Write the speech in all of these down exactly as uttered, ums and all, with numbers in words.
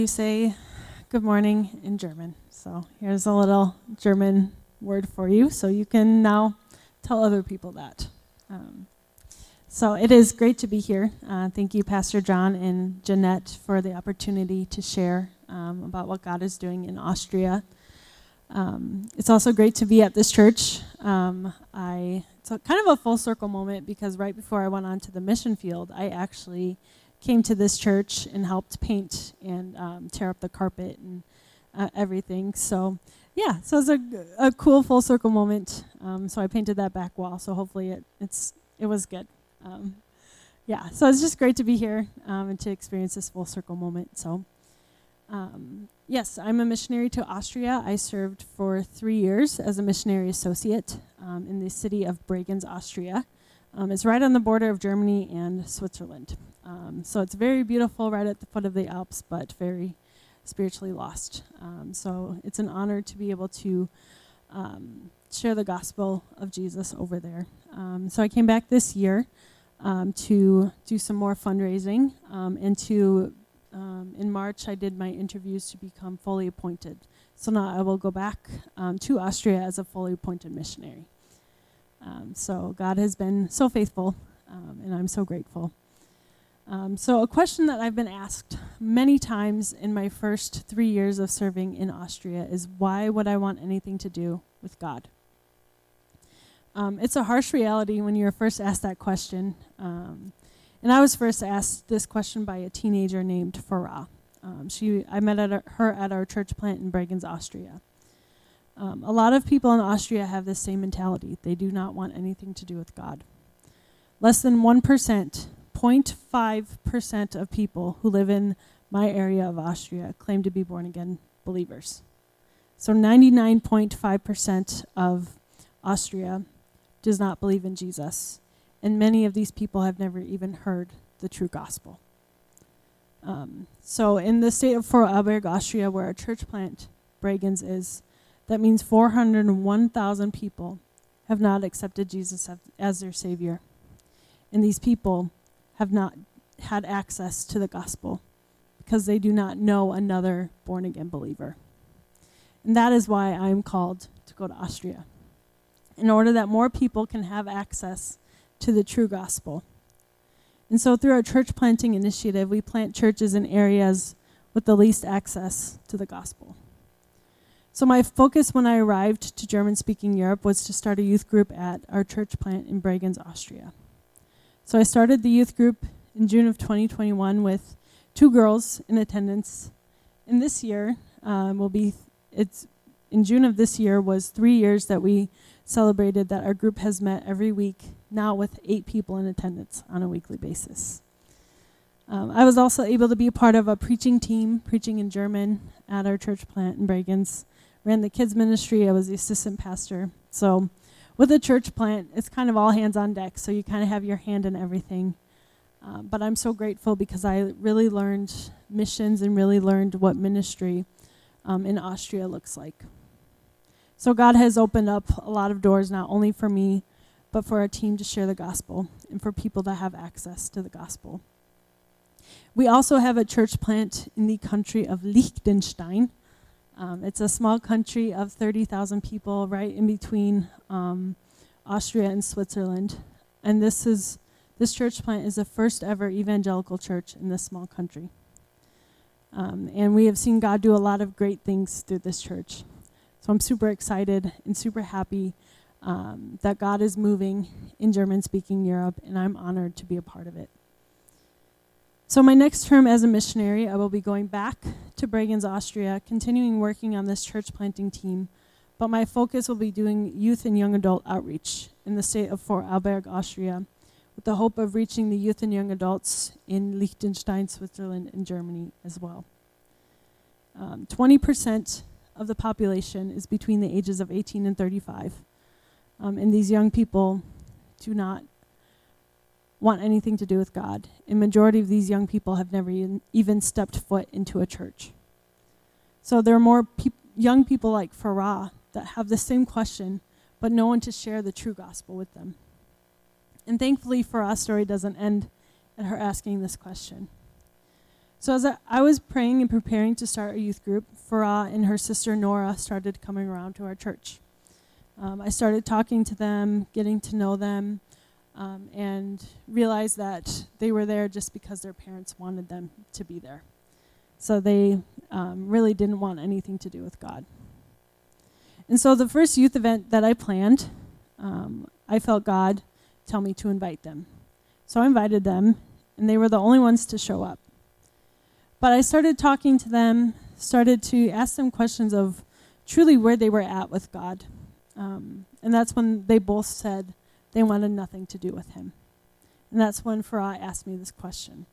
You say good morning in German. So here's a little German word for you, so you can now tell other people that. Um, so it is great to be here. Uh, thank you, Pastor John and Jeanette, for the opportunity to share um, about what God is doing in Austria. Um, it's also great to be at this church. Um, I it's a, kind of a full circle moment because right before I went on to the mission field, I actually came to this church and helped paint and um, tear up the carpet and uh, everything. So, yeah, so it's a, a cool full circle moment. Um, so I painted that back wall. So hopefully it it's it was good. Um, yeah, so it's just great to be here um, and to experience this full circle moment. So, um, yes, I'm a missionary to Austria. I served for three years as a missionary associate um, in the city of Bregenz, Austria. Um, it's right on the border of Germany and Switzerland. Um, so it's very beautiful right at the foot of the Alps, but very spiritually lost. Um, so it's an honor to be able to um, share the gospel of Jesus over there. Um, so I came back this year um, to do some more fundraising, um, and to, um, in March, I did my interviews to become fully appointed. So now I will go back um, to Austria as a fully appointed missionary. Um, so God has been so faithful, um, and I'm so grateful. Um, so a question that I've been asked many times in my first three years of serving in Austria is, why would I want anything to do with God? Um, it's a harsh reality when you're first asked that question. Um, and I was first asked this question by a teenager named Farah. Um, she, I met at her at our church plant in Bregenz, Austria. Um, a lot of people in Austria have this same mentality. They do not want anything to do with God. Less than one percent, zero point five percent of people who live in my area of Austria claim to be born-again believers. So ninety-nine point five percent of Austria does not believe in Jesus. And many of these people have never even heard the true gospel. Um, so in the state of Vorarlberg, Austria, where our church plant, Bregenz, is, that means four hundred one thousand people have not accepted Jesus as their Savior. And these people have not had access to the gospel because they do not know another born-again believer. And that is why I'm called to go to Austria, in order that more people can have access to the true gospel. And so through our church planting initiative, we plant churches in areas with the least access to the gospel. So my focus when I arrived to German-speaking Europe was to start a youth group at our church plant in Bregenz, Austria. So I started the youth group in June of twenty twenty-one with two girls in attendance. And this year um, will be, it's in June of this year was three years that we celebrated that our group has met every week, now with eight people in attendance on a weekly basis. Um, I was also able to be a part of a preaching team, preaching in German at our church plant in Bregenz. Ran the kids ministry. I was the assistant pastor. So with a church plant, it's kind of all hands on deck, so you kind of have your hand in everything. Uh, but I'm so grateful because I really learned missions and really learned what ministry um, in Austria looks like. So God has opened up a lot of doors, not only for me, but for our team to share the gospel and for people that have access to the gospel. We also have a church plant in the country of Liechtenstein. Um, it's a small country of thirty thousand people right in between um, Austria and Switzerland. And this is this church plant is the first ever evangelical church in this small country. Um, and we have seen God do a lot of great things through this church. So I'm super excited and super happy um, that God is moving in German-speaking Europe, and I'm honored to be a part of it. So my next term as a missionary, I will be going back to Bregenz, Austria, continuing working on this church planting team, but my focus will be doing youth and young adult outreach in the state of Vorarlberg, Austria, with the hope of reaching the youth and young adults in Liechtenstein, Switzerland, and Germany as well. Um, twenty percent of the population is between the ages of eighteen and thirty-five, um, and these young people do not want anything to do with God. And majority of these young people have never even, even stepped foot into a church. So there are more peop- young people like Farah that have the same question, but no one to share the true gospel with them. And thankfully, Farah's story doesn't end at her asking this question. So as I, I was praying and preparing to start a youth group, Farah and her sister Nora started coming around to our church. Um, I started talking to them, getting to know them, um, and realized that they were there just because their parents wanted them to be there. So they um, really didn't want anything to do with God. And so the first youth event that I planned, um, I felt God tell me to invite them. So I invited them, and they were the only ones to show up. But I started talking to them, started to ask them questions of truly where they were at with God. Um, and that's when they both said they wanted nothing to do with him. And that's when Farah asked me this question.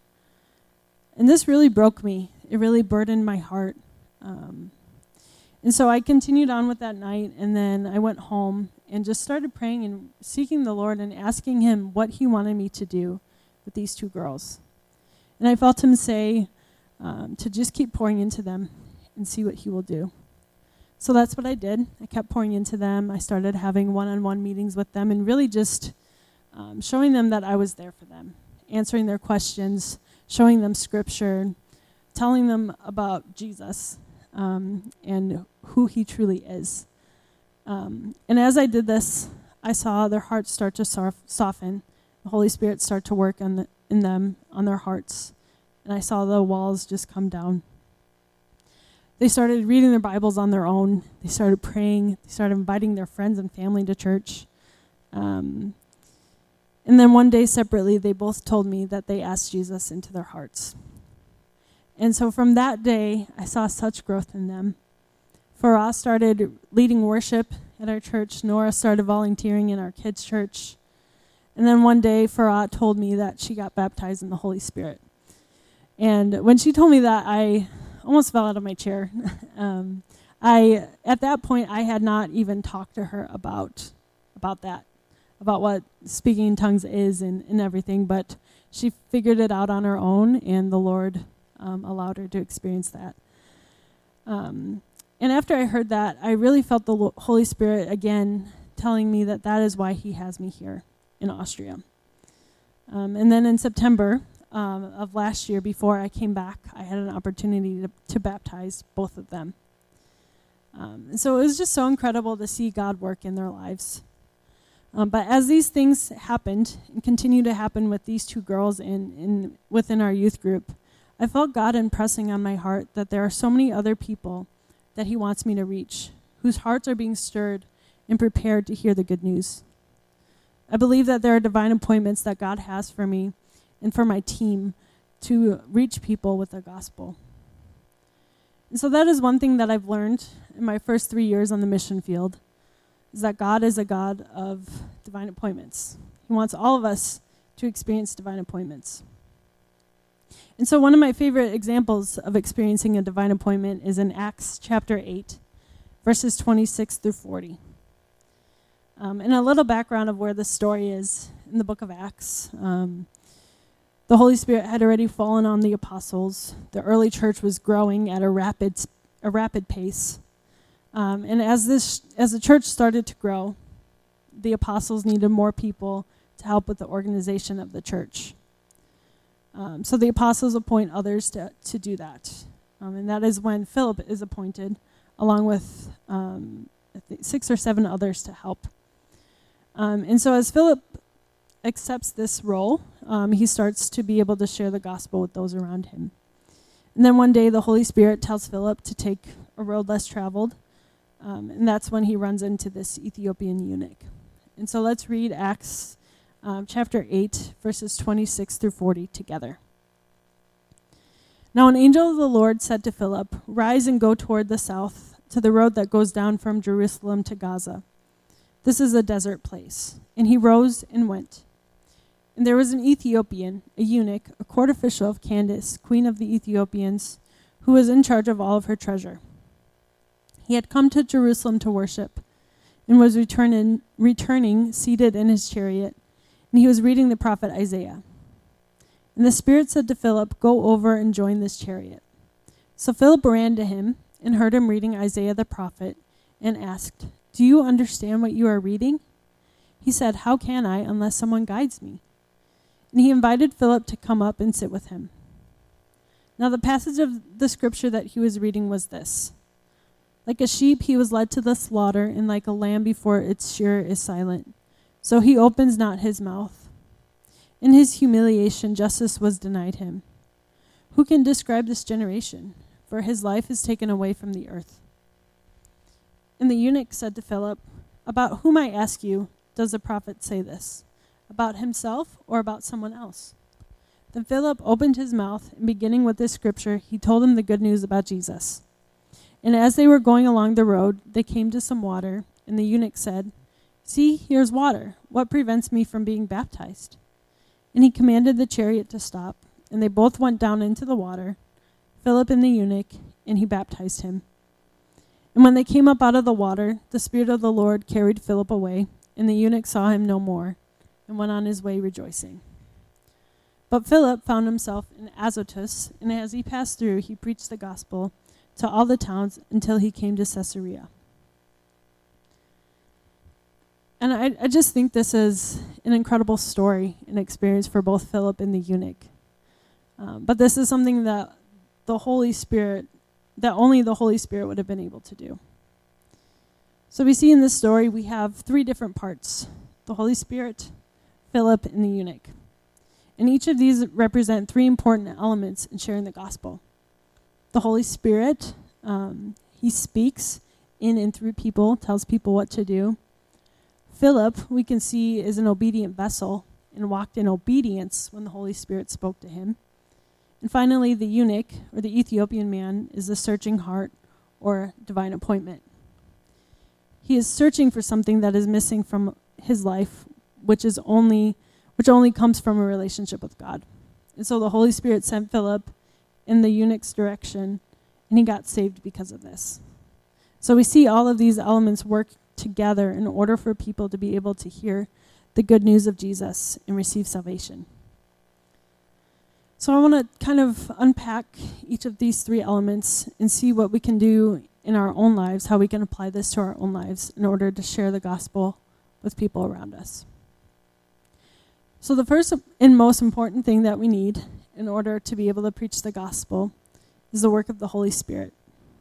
And this really broke me. It really burdened my heart. Um, and so I continued on with that night, and then I went home and just started praying and seeking the Lord and asking him what he wanted me to do with these two girls. And I felt him say um, to just keep pouring into them and see what he will do. So that's what I did. I kept pouring into them. I started having one-on-one meetings with them and really just um, showing them that I was there for them, answering their questions, showing them scripture, telling them about Jesus um, and who he truly is. Um, and as I did this, I saw their hearts start to sof- soften, the Holy Spirit start to work on the, in them, on their hearts. And I saw the walls just come down. They started reading their Bibles on their own. They started praying. They started inviting their friends and family to church. Um, and then one day separately, they both told me that they asked Jesus into their hearts. And so from that day, I saw such growth in them. Farah started leading worship at our church. Nora started volunteering in our kids' church. And then one day, Farah told me that she got baptized in the Holy Spirit. And when she told me that, I almost fell out of my chair. um, I at that point I had not even talked to her about about that, about what speaking in tongues is and, and everything. But she figured it out on her own, and the Lord um, allowed her to experience that. Um, and after I heard that, I really felt the Lo- Holy Spirit again telling me that that is why He has me here in Austria. Um, and then in September Um, of last year, before I came back, I had an opportunity to, to baptize both of them. Um, and so it was just so incredible to see God work in their lives. Um, but as these things happened and continue to happen with these two girls in, in within our youth group, I felt God impressing on my heart that there are so many other people that He wants me to reach, whose hearts are being stirred and prepared to hear the good news. I believe that there are divine appointments that God has for me and for my team to reach people with the gospel. And so that is one thing that I've learned in my first three years on the mission field, is that God is a God of divine appointments. He wants all of us to experience divine appointments. And so one of my favorite examples of experiencing a divine appointment is in Acts chapter eight, verses twenty-six through forty. Um, and a little background of where this story is in the book of Acts. Um, The Holy Spirit had already fallen on the apostles. The early church was growing at a rapid, a rapid pace. Um, and as this, as the church started to grow, the apostles needed more people to help with the organization of the church. Um, so the apostles appoint others to, to do that. Um, and that is when Philip is appointed, along with um, I think six or seven others to help. Um, and so as Philip accepts this role, um, he starts to be able to share the gospel with those around him. And then one day the Holy Spirit tells Philip to take a road less traveled, um, and that's when he runs into this Ethiopian eunuch. And so let's read Acts um, chapter eight, verses twenty-six through forty together. Now an angel of the Lord said to Philip, "Rise and go toward the south, to the road that goes down from Jerusalem to Gaza. This is a desert place." And he rose and went. And there was an Ethiopian, a eunuch, a court official of Candace, queen of the Ethiopians, who was in charge of all of her treasure. He had come to Jerusalem to worship, and was returning, returning seated in his chariot, and he was reading the prophet Isaiah. And the Spirit said to Philip, "Go over and join this chariot." So Philip ran to him and heard him reading Isaiah the prophet, and asked, "Do you understand what you are reading?" He said, "How can I unless someone guides me?" And he invited Philip to come up and sit with him. Now the passage of the scripture that he was reading was this. Like a sheep he was led to the slaughter, and like a lamb before its shearer is silent, so he opens not his mouth. In his humiliation justice was denied him. Who can describe this generation? For his life is taken away from the earth. And the eunuch said to Philip, About whom, I ask you, does the prophet say this? About himself or about someone else? Then Philip opened his mouth, and beginning with this scripture, he told him the good news about Jesus. And as they were going along the road, they came to some water, and the eunuch said, See, here's water. What prevents me from being baptized? And he commanded the chariot to stop, and they both went down into the water, Philip and the eunuch, and he baptized him. And when they came up out of the water, the Spirit of the Lord carried Philip away, and the eunuch saw him no more, and went on his way rejoicing. But Philip found himself in Azotus, and as he passed through, he preached the gospel to all the towns until he came to Caesarea. And I, I just think this is an incredible story and experience for both Philip and the eunuch. Um, but this is something that the Holy Spirit, that only the Holy Spirit would have been able to do. So we see in this story, we have three different parts: the Holy Spirit, Philip, and the eunuch. And each of these represent three important elements in sharing the gospel. The Holy Spirit, um, he speaks in and through people, tells people what to do. Philip, we can see, is an obedient vessel and walked in obedience when the Holy Spirit spoke to him. And finally, the eunuch, or the Ethiopian man, is the searching heart or divine appointment. He is searching for something that is missing from his life, which is only which only comes from a relationship with God. And so the Holy Spirit sent Philip in the eunuch's direction, and he got saved because of this. So we see all of these elements work together in order for people to be able to hear the good news of Jesus and receive salvation. So I want to kind of unpack each of these three elements and see what we can do in our own lives, how we can apply this to our own lives in order to share the gospel with people around us. So the first and most important thing that we need in order to be able to preach the gospel is the work of the Holy Spirit.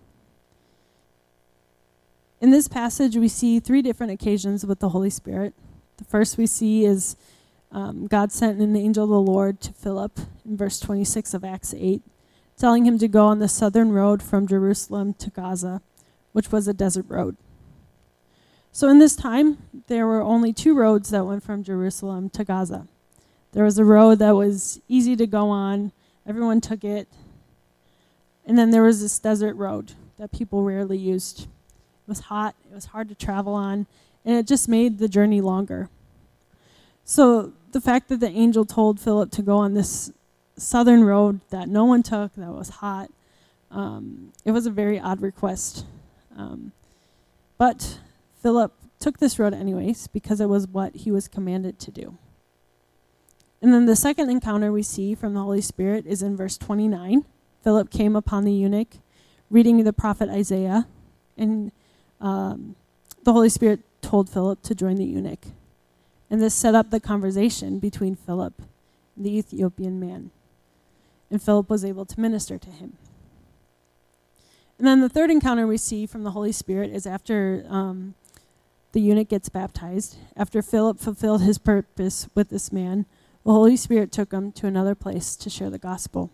In this passage, we see three different occasions with the Holy Spirit. The first we see is um, God sent an angel of the Lord to Philip in verse twenty-six of Acts eight, telling him to go on the southern road from Jerusalem to Gaza, which was a desert road. So in this time, there were only two roads that went from Jerusalem to Gaza. There was a road that was easy to go on. Everyone took it. And then there was this desert road that people rarely used. It was hot. It was hard to travel on. And it just made the journey longer. So the fact that the angel told Philip to go on this southern road that no one took, that was hot, um, it was a very odd request. Um, but Philip took this road anyways because it was what he was commanded to do. And then the second encounter we see from the Holy Spirit is in verse twenty-nine. Philip came upon the eunuch reading the prophet Isaiah, and um, the Holy Spirit told Philip to join the eunuch. And this set up the conversation between Philip and the Ethiopian man. And Philip was able to minister to him. And then the third encounter we see from the Holy Spirit is after um, the eunuch gets baptized. After Philip fulfilled his purpose with this man, the Holy Spirit took him to another place to share the gospel.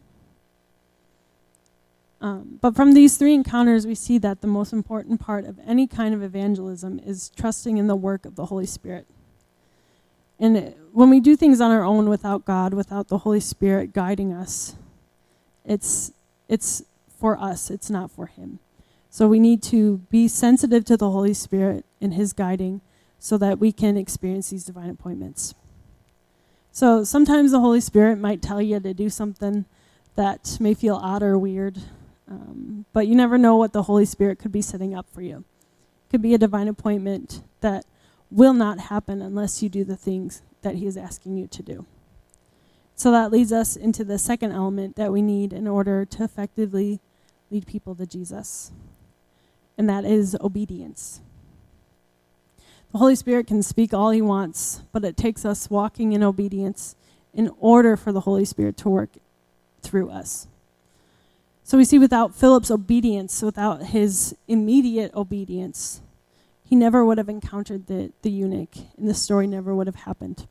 Um, but from these three encounters, we see that the most important part of any kind of evangelism is trusting in the work of the Holy Spirit. And it, when we do things on our own without God, without the Holy Spirit guiding us, it's it's for us, it's not for him. So we need to be sensitive to the Holy Spirit and his guiding so that we can experience these divine appointments. So sometimes the Holy Spirit might tell you to do something that may feel odd or weird, um, but you never know what the Holy Spirit could be setting up for you. It could be a divine appointment that will not happen unless you do the things that he is asking you to do. So that leads us into the second element that we need in order to effectively lead people to Jesus, and that is obedience. The Holy Spirit can speak all he wants, but it takes us walking in obedience in order for the Holy Spirit to work through us. So we see without Philip's obedience, without his immediate obedience, he never would have encountered the, the eunuch, and the story never would have happened.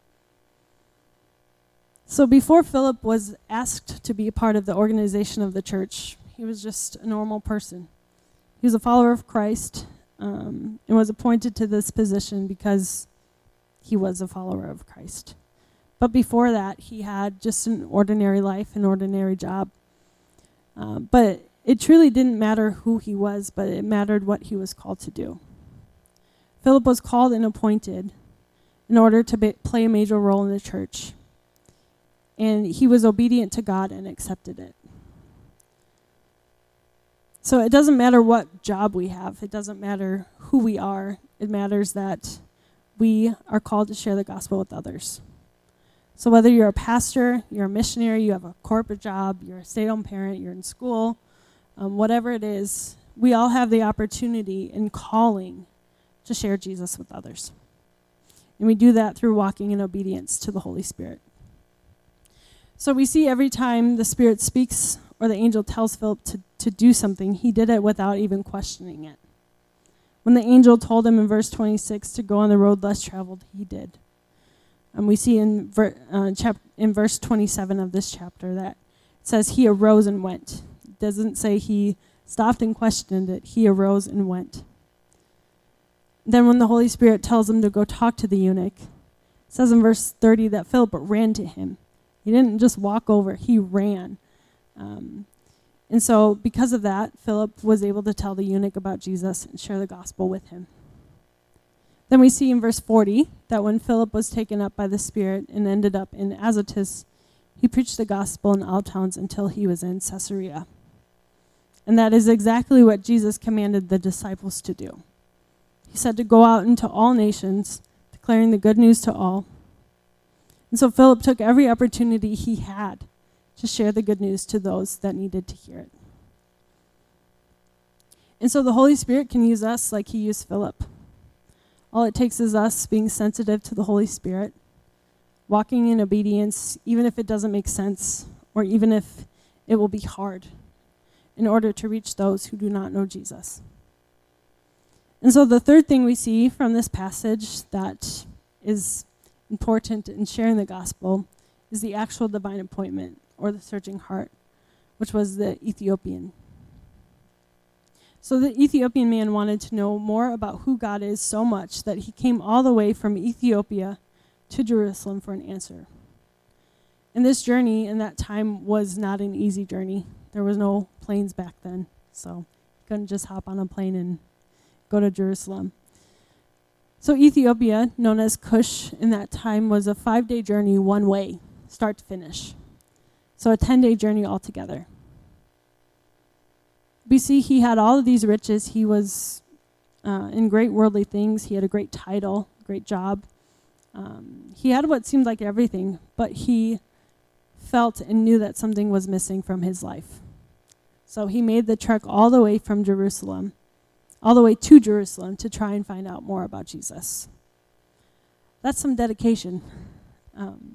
So before Philip was asked to be a part of the organization of the church, he was just a normal person. He was a follower of Christ um, and was appointed to this position because he was a follower of Christ. But before that, he had just an ordinary life, an ordinary job. Uh, but it truly didn't matter who he was, but it mattered what he was called to do. Philip was called and appointed in order to be, play a major role in the church. And he was obedient to God and accepted it. So it doesn't matter what job we have. It doesn't matter who we are. It matters that we are called to share the gospel with others. So whether you're a pastor, you're a missionary, you have a corporate job, you're a stay-at-home parent, you're in school, um, whatever it is, we all have the opportunity and calling to share Jesus with others. And we do that through walking in obedience to the Holy Spirit. So we see every time the Spirit speaks or the angel tells Philip to, to do something, he did it without even questioning it. When the angel told him in verse twenty-six to go on the road less traveled, he did. And we see in, ver, uh, chap- in verse twenty-seven of this chapter that it says he arose and went. It doesn't say he stopped and questioned it. He arose and went. Then when the Holy Spirit tells him to go talk to the eunuch, it says in verse thirty that Philip ran to him. He didn't just walk over, he ran. Um, and so because of that, Philip was able to tell the eunuch about Jesus and share the gospel with him. Then we see in verse forty that when Philip was taken up by the Spirit and ended up in Azotus, he preached the gospel in all towns until he was in Caesarea. And that is exactly what Jesus commanded the disciples to do. He said to go out into all nations, declaring the good news to all. And so Philip took every opportunity he had to share the good news to those that needed to hear it. And so the Holy Spirit can use us like he used Philip. All it takes is us being sensitive to the Holy Spirit, walking in obedience, even if it doesn't make sense, or even if it will be hard, in order to reach those who do not know Jesus. And so the third thing we see from this passage that is important in sharing the gospel is the actual divine appointment, or the searching heart, which was the Ethiopian. So the Ethiopian man wanted to know more about who God is so much that he came all the way from Ethiopia to Jerusalem for an answer. And this journey in that time was not an easy journey. There was no planes back then, so you couldn't just hop on a plane and go to Jerusalem. So Ethiopia, known as Cush in that time, was a five-day journey one way, start to finish. So a ten-day journey altogether. We see he had all of these riches. He was uh, in great worldly things. He had a great title, great job. Um, he had what seemed like everything, but he felt and knew that something was missing from his life. So he made the trek all the way from Jerusalem, all the way to Jerusalem to try and find out more about Jesus. That's some dedication. Um,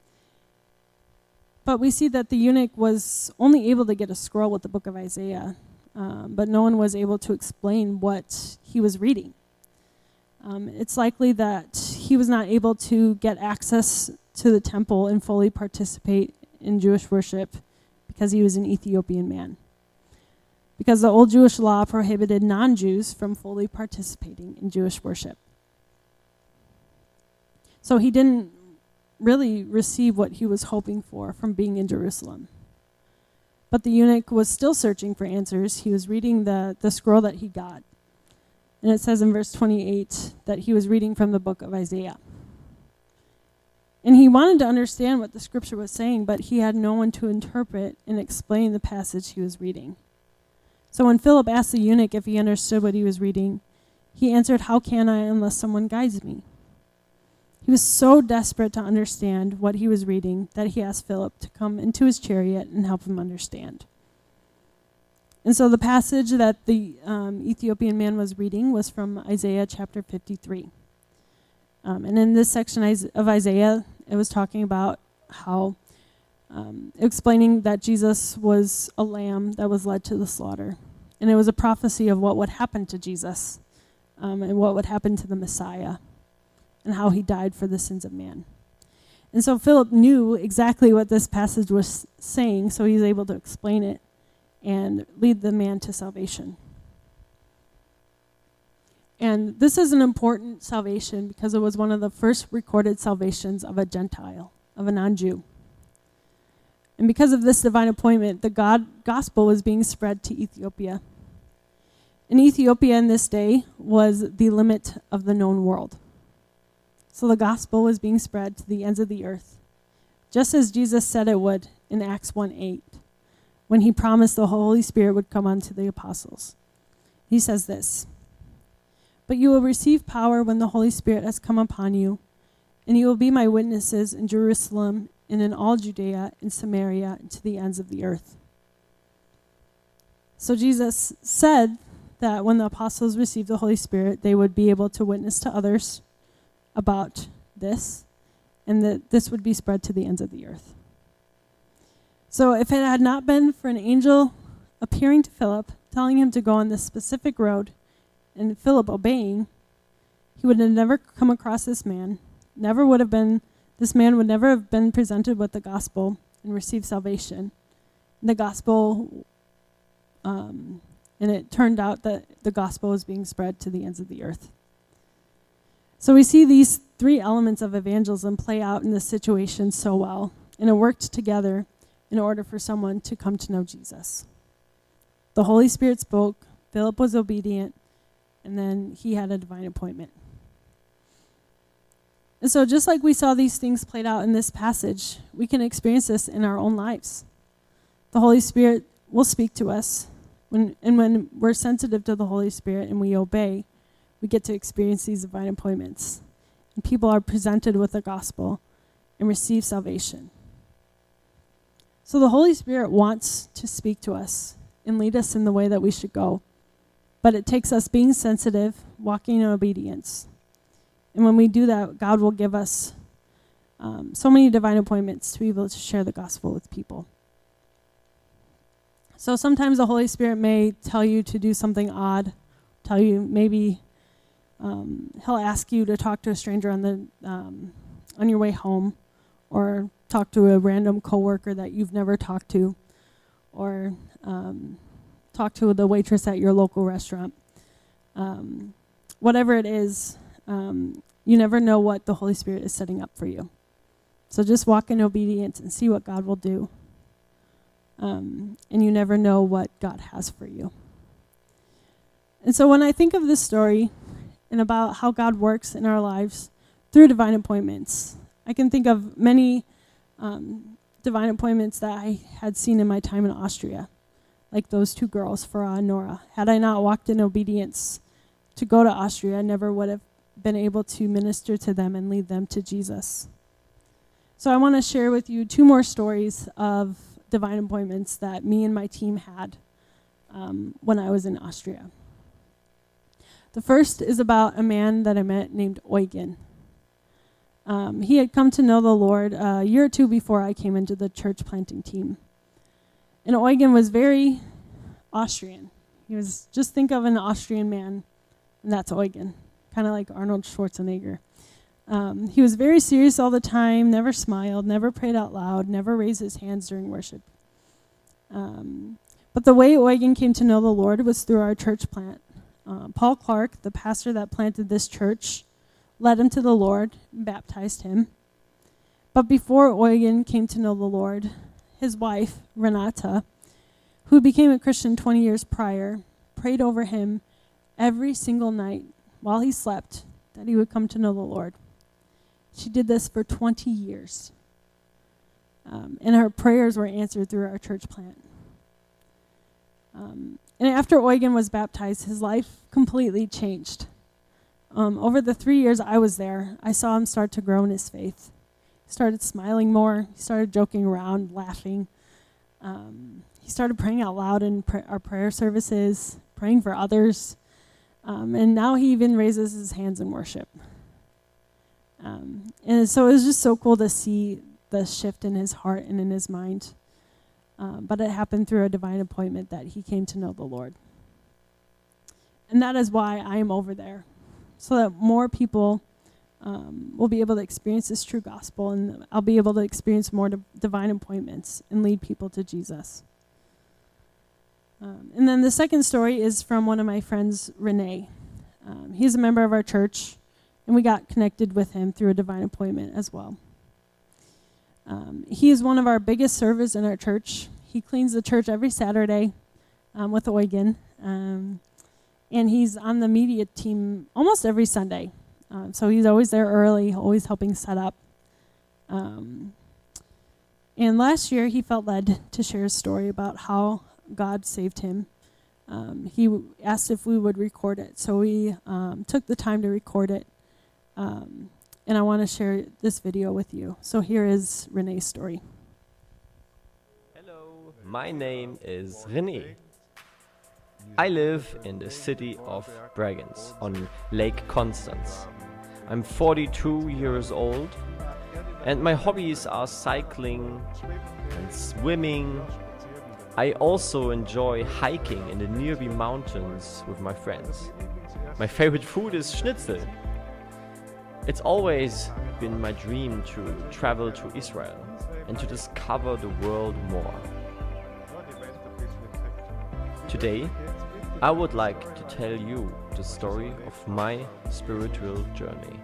but we see that the eunuch was only able to get a scroll with the book of Isaiah, um, but no one was able to explain what he was reading. Um, it's likely that he was not able to get access to the temple and fully participate in Jewish worship because he was an Ethiopian man. Because the old Jewish law prohibited non-Jews from fully participating in Jewish worship. So he didn't really receive what he was hoping for from being in Jerusalem. But the eunuch was still searching for answers. He was reading the, the scroll that he got. And it says in verse twenty-eight that he was reading from the book of Isaiah. And he wanted to understand what the scripture was saying, but he had no one to interpret and explain the passage he was reading. So when Philip asked the eunuch if he understood what he was reading, he answered, "How can I unless someone guides me?" He was so desperate to understand what he was reading that he asked Philip to come into his chariot and help him understand. And so the passage that the um, Ethiopian man was reading was from Isaiah chapter fifty-three. Um, and in this section of Isaiah, it was talking about how um, explaining that Jesus was a lamb that was led to the slaughter. And it was a prophecy of what would happen to Jesus um, and what would happen to the Messiah and how he died for the sins of man. And so Philip knew exactly what this passage was saying, so he was able to explain it and lead the man to salvation. And this is an important salvation because it was one of the first recorded salvations of a Gentile, of a non-Jew. And because of this divine appointment, the God gospel was being spread to Ethiopia. And Ethiopia in this day was the limit of the known world. So the gospel was being spread to the ends of the earth, just as Jesus said it would in Acts one eight, when he promised the Holy Spirit would come unto the apostles. He says this, "But you will receive power when the Holy Spirit has come upon you, and you will be my witnesses in Jerusalem and in all Judea and Samaria and to the ends of the earth." So Jesus said that when the apostles received the Holy Spirit, they would be able to witness to others about this, and that this would be spread to the ends of the earth. So if it had not been for an angel appearing to Philip, telling him to go on this specific road, and Philip obeying, he would have never come across this man, never would have been, this man would never have been presented with the gospel and received salvation. And the gospel, um, and it turned out that the gospel was being spread to the ends of the earth. So we see these three elements of evangelism play out in this situation so well, and it worked together in order for someone to come to know Jesus. The Holy Spirit spoke, Philip was obedient, and then he had a divine appointment. And so just like we saw these things played out in this passage, we can experience this in our own lives. The Holy Spirit will speak to us, when, and when we're sensitive to the Holy Spirit and we obey, we get to experience these divine appointments. And people are presented with the gospel and receive salvation. So the Holy Spirit wants to speak to us and lead us in the way that we should go. But it takes us being sensitive, walking in obedience. And when we do that, God will give us um, so many divine appointments to be able to share the gospel with people. So sometimes the Holy Spirit may tell you to do something odd, tell you maybe um, he'll ask you to talk to a stranger on the um, on your way home, or talk to a random coworker that you've never talked to, or um, talk to the waitress at your local restaurant. Um, whatever it is, um, you never know what the Holy Spirit is setting up for you. So just walk in obedience and see what God will do. Um, and you never know what God has for you. And so when I think of this story and about how God works in our lives through divine appointments, I can think of many um, divine appointments that I had seen in my time in Austria, like those two girls, Farah and Nora. Had I not walked in obedience to go to Austria, I never would have been able to minister to them and lead them to Jesus. So I want to share with you two more stories of divine appointments that me and my team had um, when I was in Austria. The first is about a man that I met named Eugen. Um, he had come to know the Lord a year or two before I came into the church planting team. And Eugen was very Austrian. He was, just think of an Austrian man, and that's Eugen, kind of like Arnold Schwarzenegger. Um, he was very serious all the time, never smiled, never prayed out loud, never raised his hands during worship. Um, but the way Eugen came to know the Lord was through our church plant. Uh, Paul Clark, the pastor that planted this church, led him to the Lord and baptized him. But before Eugen came to know the Lord, his wife, Renata, who became a Christian twenty years prior, prayed over him every single night while he slept that he would come to know the Lord. She did this for twenty years. Um, and her prayers were answered through our church plant. Um, and after Eugen was baptized, his life completely changed. Um, over the three years I was there, I saw him start to grow in his faith. He started smiling more. He started joking around, laughing. Um, he started praying out loud in pr- our prayer services, praying for others. Um, and now he even raises his hands in worship. Um, and so it was just so cool to see the shift in his heart and in his mind. Um, but it happened through a divine appointment that he came to know the Lord. And that is why I am over there, so that more people um, will be able to experience this true gospel, and I'll be able to experience more di- divine appointments and lead people to Jesus. Um, and then the second story is from one of my friends, Renee. Um, he's a member of our church, and we got connected with him through a divine appointment as well. Um, he is one of our biggest servers in our church. He cleans the church every Saturday um, with Eugen, um, and he's on the media team almost every Sunday. Um, so he's always there early, always helping set up. Um, and last year, he felt led to share a story about how God saved him. Um, he w- asked if we would record it, so we um, took the time to record it. Um, and I want to share this video with you. So here is Renee's story. Hello, my name is René. I live in the city of Bregenz on Lake Constance. I'm forty-two years old, and my hobbies are cycling and swimming. I also enjoy hiking in the nearby mountains with my friends. My favorite food is schnitzel. It's always been my dream to travel to Israel and to discover the world more. Today, I would like to tell you the story of my spiritual journey.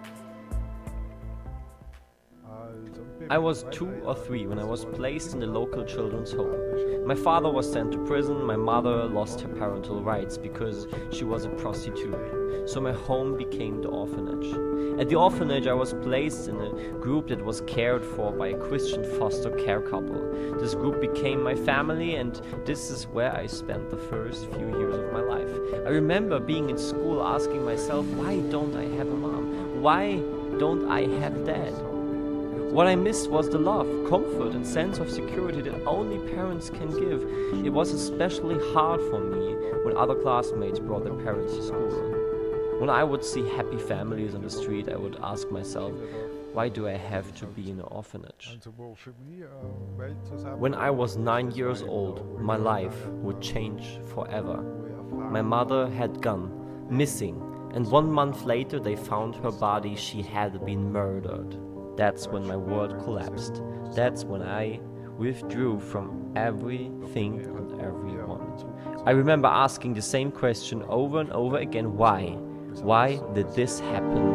I was two or three when I was placed in the local children's home. My father was sent to prison, my mother lost her parental rights because she was a prostitute, so my home became the orphanage. At the orphanage I was placed in a group that was cared for by a Christian foster care couple. This group became my family, and this is where I spent the first few years of my life. I remember being in school asking myself, why don't I have a mom? Why don't I have dad? What I missed was the love, comfort and sense of security that only parents can give. It was especially hard for me when other classmates brought their parents to school. When I would see happy families on the street, I would ask myself, why do I have to be in an orphanage? When I was nine years old, my life would change forever. My mother had gone missing, and one month later they found her body. She had been murdered. That's when my world collapsed. That's when I withdrew from everything and everyone. I remember asking the same question over and over again, why? Why did this happen?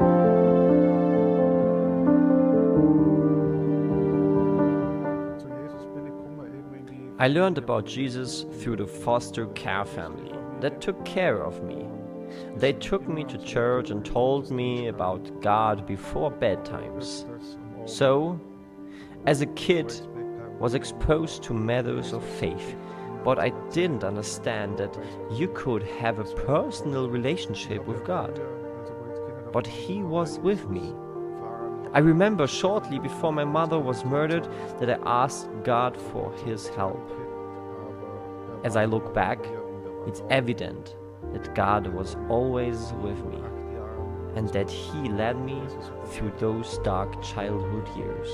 I learned about Jesus through the foster care family that took care of me. They took me to church and told me about God before bedtimes. So, as a kid, was exposed to matters of faith, but I didn't understand that you could have a personal relationship with God. But He was with me. I remember shortly before my mother was murdered that I asked God for His help. As I look back, it's evident that God was always with me, and that He led me through those dark childhood years.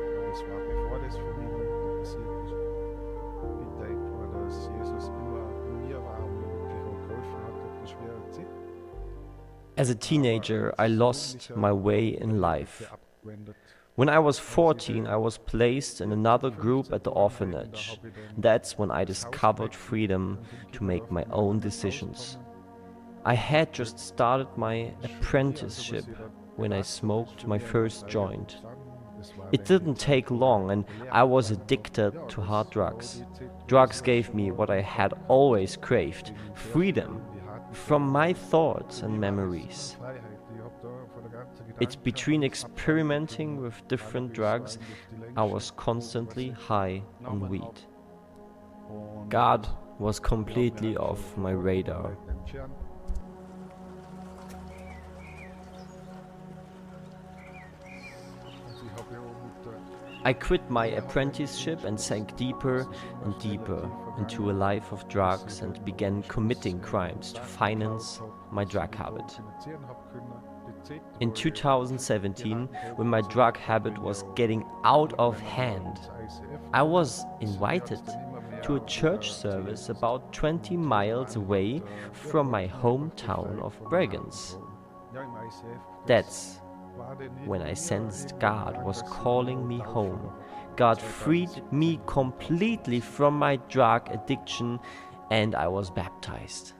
As a teenager, I lost my way in life. When I was fourteen, I was placed in another group at the orphanage. That's when I discovered freedom to make my own decisions. I had just started my apprenticeship when I smoked my first joint. It didn't take long, and I was addicted to hard drugs. Drugs gave me what I had always craved, freedom from my thoughts and memories. It's between experimenting with different drugs, I was constantly high on weed. God was completely off my radar. I quit my apprenticeship and sank deeper and deeper into a life of drugs and began committing crimes to finance my drug habit. In two thousand seventeen, when my drug habit was getting out of hand, I was invited to a church service about twenty miles away from my hometown of Bregenz. That's when I sensed God was calling me home. God freed me completely from my drug addiction, and I was baptized.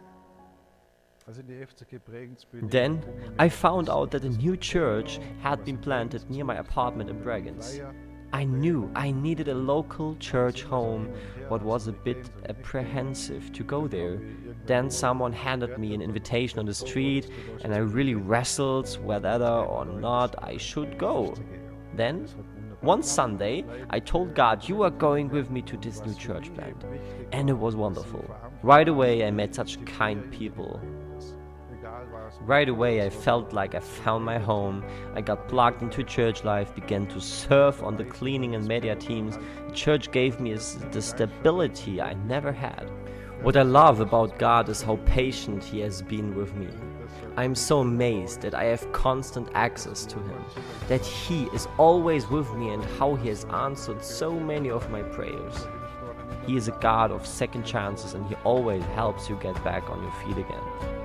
Then I found out that a new church had been planted near my apartment in Bregenz. I knew I needed a local church home, but was a bit apprehensive to go there. Then someone handed me an invitation on the street, and I really wrestled whether or not I should go. Then, one Sunday, I told God, "You are going with me to this new church plant." And it was wonderful. Right away, I met such kind people. Right away, I felt like I found my home. I got plugged into church life, began to serve on the cleaning and media teams. The church gave me the stability I never had. What I love about God is how patient He has been with me. I am so amazed that I have constant access to Him, that He is always with me, and how He has answered so many of my prayers. He is a God of second chances, and He always helps you get back on your feet again.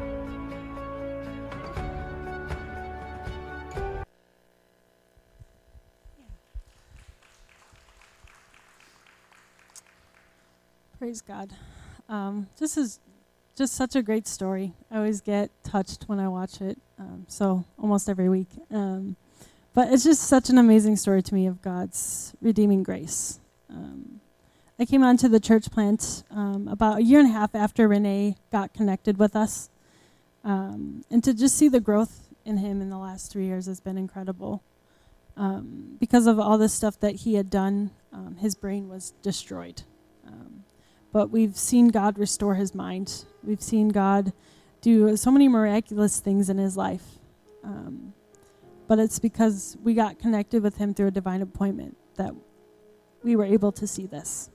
Praise God. Um, this is just such a great story. I always get touched when I watch it, um, so almost every week. Um, but it's just such an amazing story to me of God's redeeming grace. Um, I came onto the church plant um, about a year and a half after Renee got connected with us. Um, and to just see the growth in him in the last three years has been incredible. Um, because of all the stuff that he had done, um, his brain was destroyed. Um, But we've seen God restore his mind. We've seen God do so many miraculous things in his life. Um, but it's because we got connected with him through a divine appointment that we were able to see this.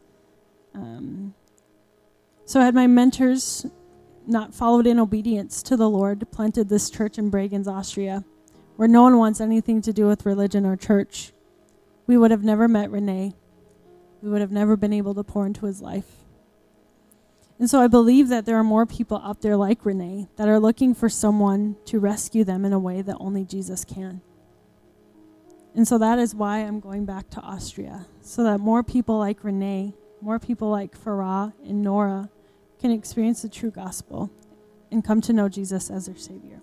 Um, so had my mentors not followed in obedience to the Lord, planted this church in Bregenz, Austria, where no one wants anything to do with religion or church, we would have never met Renee. We would have never been able to pour into his life. And so I believe that there are more people out there like Renee that are looking for someone to rescue them in a way that only Jesus can. And so that is why I'm going back to Austria, so that more people like Renee, more people like Farah and Nora can experience the true gospel and come to know Jesus as their Savior.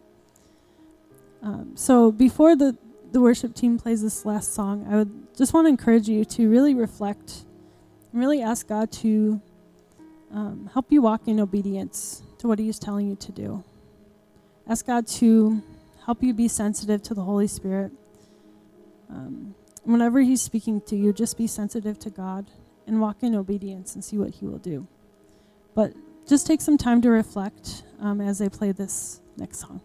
Um, so before the the worship team plays this last song, I would just want to encourage you to really reflect and really ask God to um, help you walk in obedience to what he is telling you to do. Ask God to help you be sensitive to the Holy Spirit. Um, whenever he's speaking to you, just be sensitive to God and walk in obedience and see what he will do. But just take some time to reflect um, as I play this next song.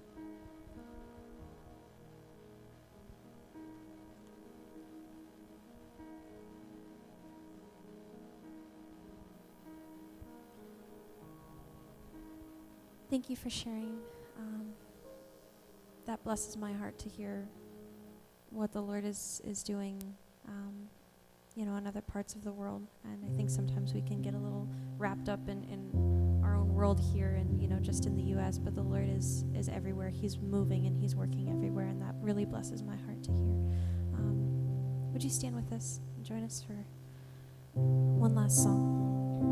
Thank you for sharing. Um, that blesses my heart to hear what the Lord is, is doing, um, you know, in other parts of the world. And I think sometimes we can get a little wrapped up in, in our own world here and, you know, just in the U S, but the Lord is, is everywhere. He's moving and he's working everywhere, and that really blesses my heart to hear. Um, would you stand with us and join us for one last song?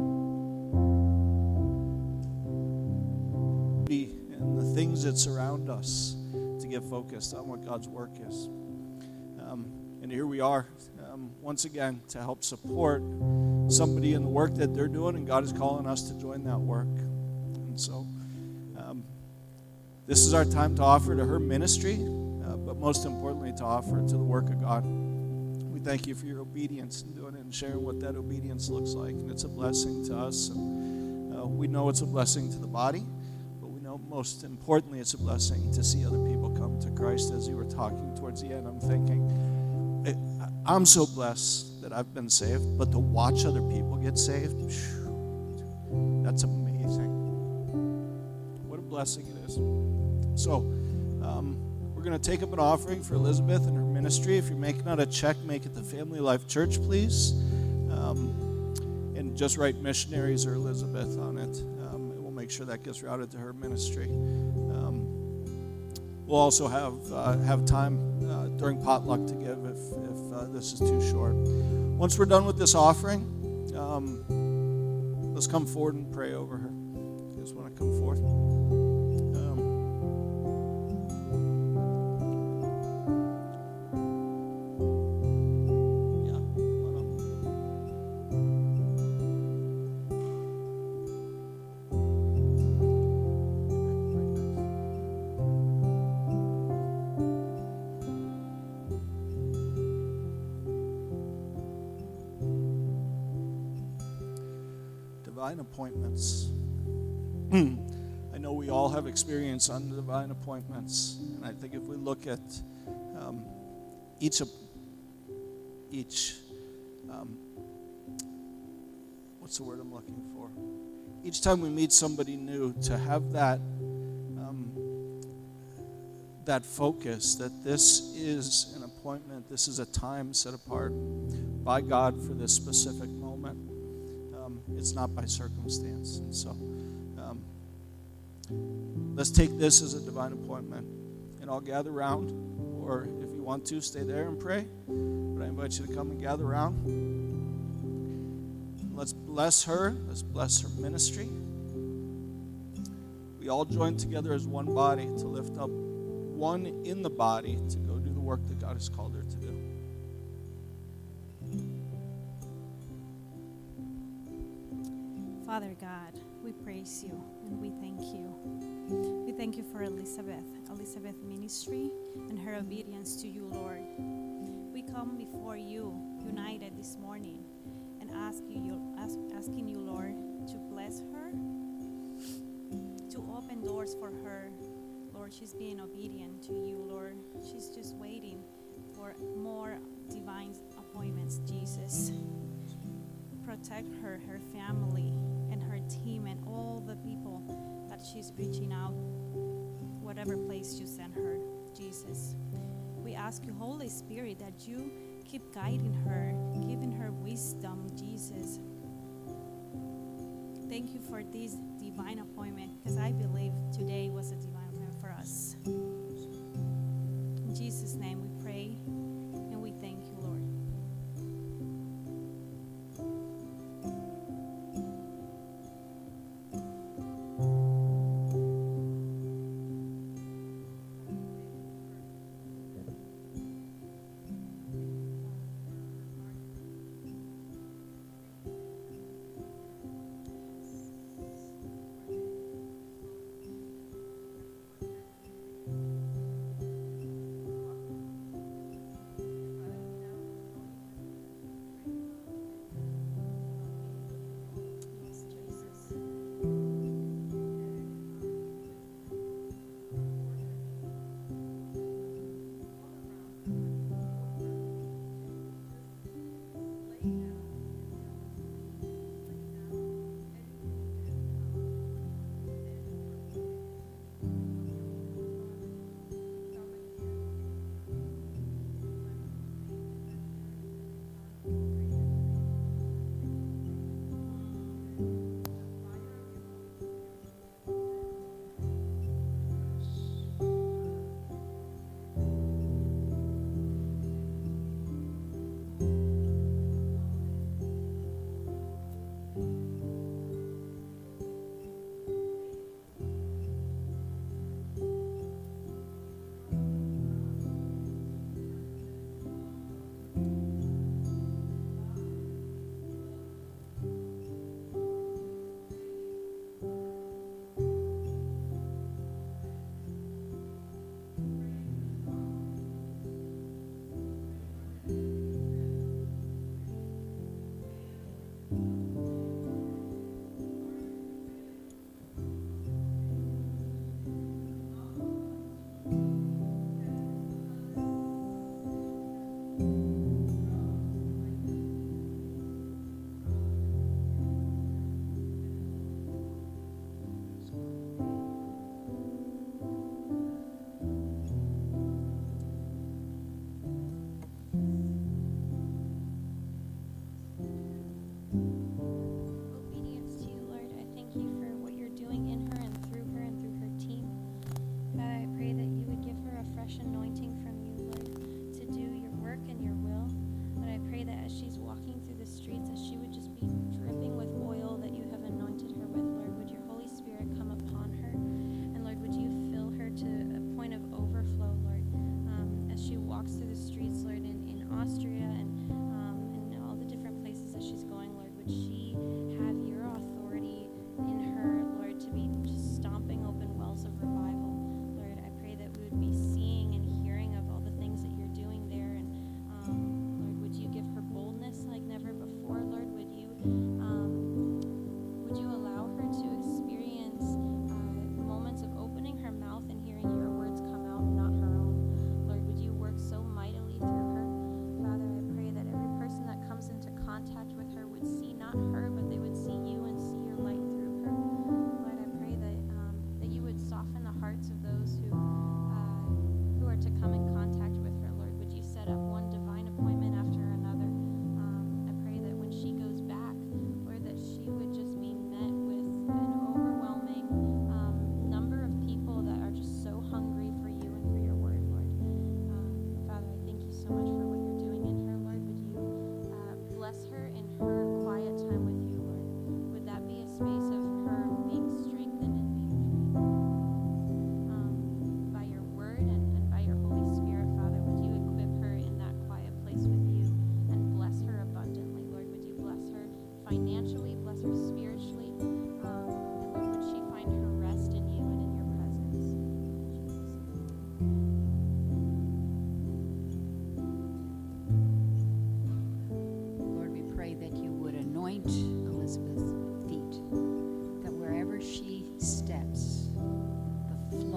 And the things that surround us to get focused on what God's work is. Um, and here we are, um, once again, to help support somebody in the work that they're doing, and God is calling us to join that work. And so um, this is our time to offer to her ministry, uh, but most importantly to offer to the work of God. We thank you for your obedience in doing it and sharing what that obedience looks like. And it's a blessing to us. And, uh, we know it's a blessing to the body. Most importantly, it's a blessing to see other people come to Christ. As you were talking towards the end, I'm thinking, I'm so blessed that I've been saved, but to watch other people get saved, that's amazing. What a blessing it is. So, um, we're going to take up an offering for Elizabeth and her ministry. If you're making out a check, make it to Family Life Church, please. Um, and just write missionaries or Elizabeth on it. Um, and we'll make sure that gets routed to her ministry. Um, we'll also have uh, have time uh, during potluck to give if, if uh, this is too short. Once we're done with this offering, um, let's come forward and pray over her. You guys want to come forth? Um, yeah, come on up. Divine appointments. I know we all have experience on divine appointments, and I think if we look at um, each of each um, what's the word I'm looking for? Each time we meet somebody new, to have that um, that focus that this is an appointment, this is a time set apart by God for this specific moment. Um, it's not by circumstance, and so. Um, Let's take this as a divine appointment, and I'll gather around, or if you want to, stay there and pray. But I invite you to come and gather around. Let's bless her. Let's bless her ministry. We all join together as one body to lift up one in the body to go do the work that God has called her to do. Father God, we praise you and we thank you. We thank you for Elizabeth, Elizabeth ministry, and her obedience to you, Lord. We come before you, united this morning, and ask you, ask, asking you, Lord, to bless her, to open doors for her. Lord, she's being obedient to you, Lord. She's just waiting for more divine appointments, Jesus. Protect her, her family, and her team, and all the people that she's reaching out, whatever place you send her, Jesus. We ask you, Holy Spirit, that you keep guiding her, giving her wisdom, Jesus. Thank you for this divine appointment, because I believe today was a divine appointment for us. In Jesus' name we pray, and we thank you, Lord.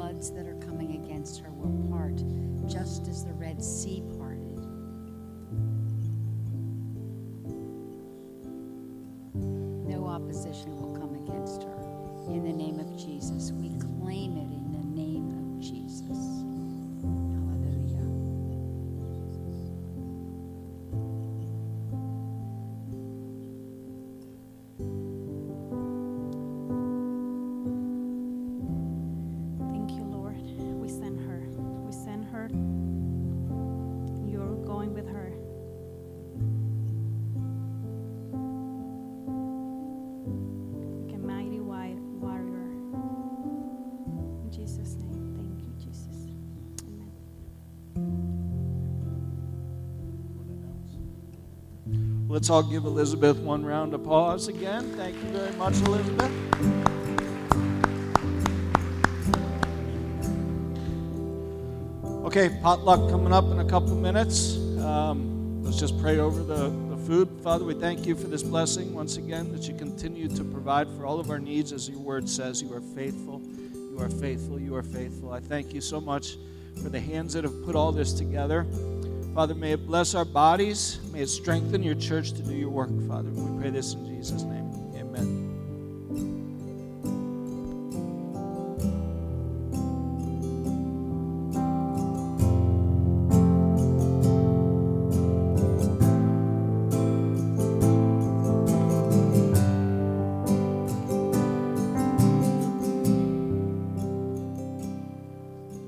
floods that are coming against her will part, just as the Red Sea parted. No opposition will come against her. In the name of Jesus, we claim it in the name of Jesus. Hallelujah. Thank you, Lord. We send her. We send her. You're going with her. Like a mighty white warrior. In Jesus' name, thank you, Jesus. Amen. Let's all give Elizabeth one round of applause again. Thank you very much, Elizabeth. Okay, potluck coming up in a couple minutes. Um, let's just pray over the, the food. Father, we thank you for this blessing once again, that you continue to provide for all of our needs. As your word says, you are faithful, you are faithful, you are faithful. I thank you so much for the hands that have put all this together. Father, may it bless our bodies. May it strengthen your church to do your work, Father. We pray this in Jesus' name. Amen.